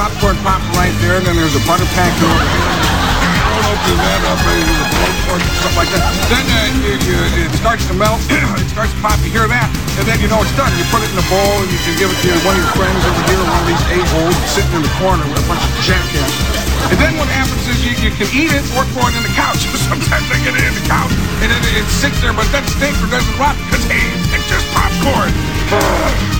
popcorn popping right there, and then there's a butter packet over here. Open that up, stuff like that. Then it starts to melt. It starts to pop. You hear that, and then you know it's done. You put it in a bowl, and you can give it to one of your friends over here, one of these a-holes sitting in the corner with a bunch of jackasses. And then what happens is you can eat it or throw it in the couch. Sometimes they get it in the couch, and then it sits there, but it doesn't stink or doesn't rot because, hey, it's just popcorn.